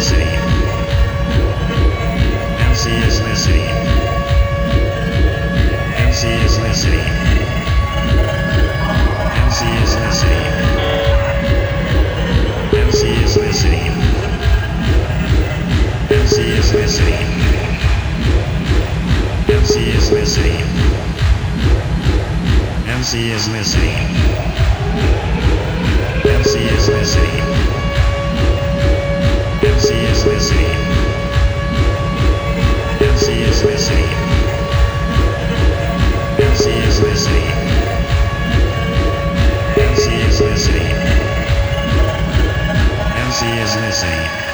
listening. MC is listening. MC is listening. MC is listening. MC is listening. MC is listening. MC is listening. MC is listening. MC is listening. MC is listening. MC is listening. MC is listening. MC is listening. MC is listening.